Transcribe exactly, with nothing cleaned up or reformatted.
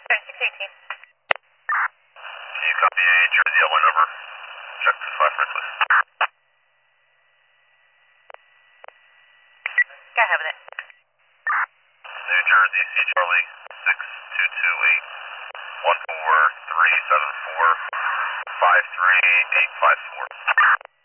Okay, six eighteen. Can you copy a Jersey L one number? Check two five first, please. Got to have it. New Jersey, C Charlie, six two two eight, one four three seven four, five three eight five four.